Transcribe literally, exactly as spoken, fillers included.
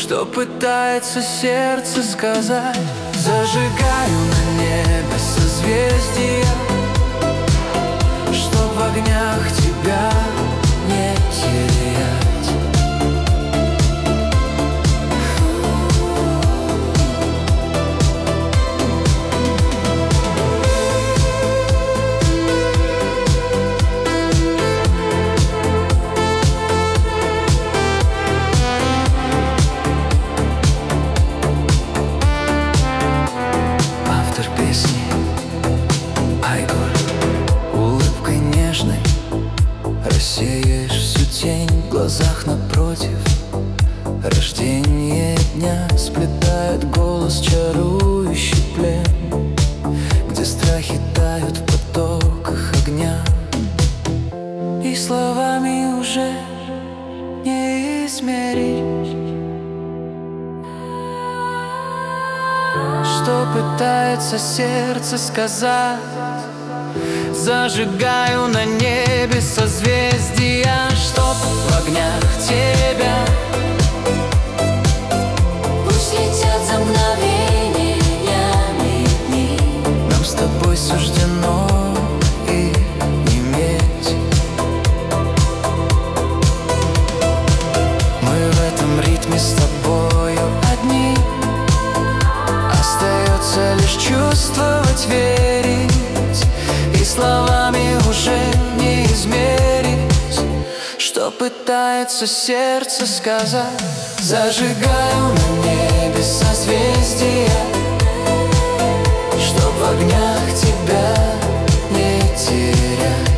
что пытается сердце сказать. Зажигаю на небе созвездия, чтоб в огнях тебя не терять. Рассеешь всю тень в глазах напротив. Рождение дня сплетает голос, чарующий плен, где страхи тают в потоках огня, и словами уже не измерить, что пытается сердце сказать. Зажигаю на небе созвездия, чтоб в огнях тебя пусть летят за мгновениями дни. Нам с тобой суждено их иметь. Мы в этом ритме с тобою одни. Остается лишь чувствовать, верить, и словами уже не измерить, что пытается сердце сказать. Зажигаю на небе созвездия, чтоб в огнях тебя не терять.